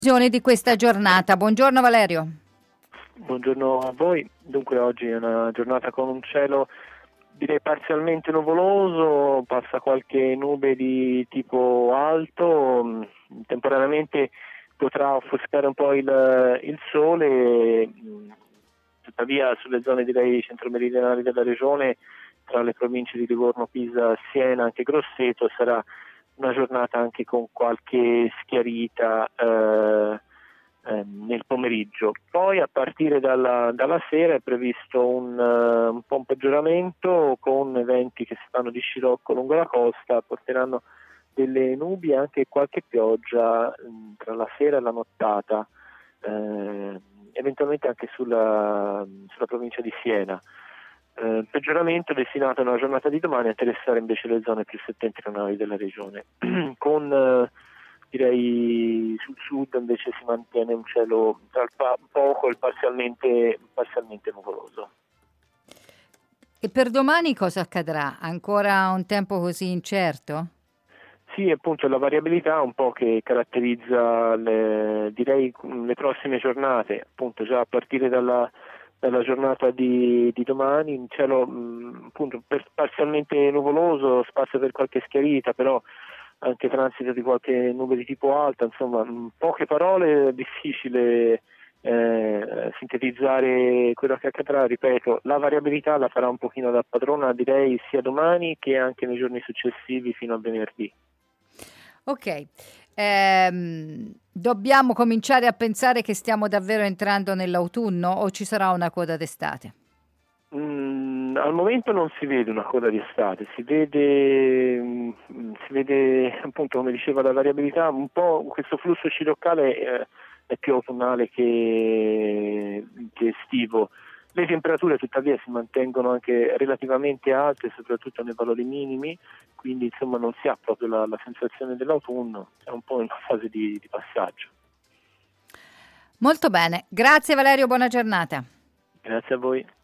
Di questa giornata. Buongiorno Valerio. Buongiorno a voi. Dunque oggi è una giornata con un cielo direi parzialmente nuvoloso, passa qualche nube di tipo alto, temporaneamente potrà offuscare un po' il sole, tuttavia sulle zone direi centro-meridionali della regione, tra le province di Livorno, Pisa, Siena, anche Grosseto, sarà una giornata anche con qualche schiarita nel pomeriggio. Poi a partire dalla sera è previsto un po' un peggioramento con eventi che si fanno di scirocco lungo la costa, porteranno delle nubi e anche qualche pioggia tra la sera e la nottata, eventualmente anche sulla provincia di Siena. Peggioramento destinato nella giornata di domani a interessare invece le zone più settentrionali della regione con direi sul sud invece si mantiene un cielo tra il poco e il parzialmente nuvoloso. E per domani cosa accadrà? Ancora un tempo così incerto? Sì, appunto la variabilità un po' che caratterizza le prossime giornate, appunto già a partire dalla giornata di domani, un cielo appunto parzialmente nuvoloso, spazio per qualche schiarita, però anche transito di qualche nube di tipo alta, insomma poche parole, è difficile sintetizzare quello che accadrà. Ripeto, la variabilità la farà un pochino da padrona, direi sia domani che anche nei giorni successivi fino a venerdì. Ok, dobbiamo cominciare a pensare che stiamo davvero entrando nell'autunno o ci sarà una coda d'estate? Al momento non si vede una coda di estate, si vede appunto, come diceva, la variabilità, un po' questo flusso sciroccale è più autunnale che estivo. Le temperature tuttavia si mantengono anche relativamente alte, soprattutto nei valori minimi, quindi insomma non si ha proprio la sensazione dell'autunno, è un po' in una fase di passaggio. Molto bene, grazie Valerio, buona giornata. Grazie a voi.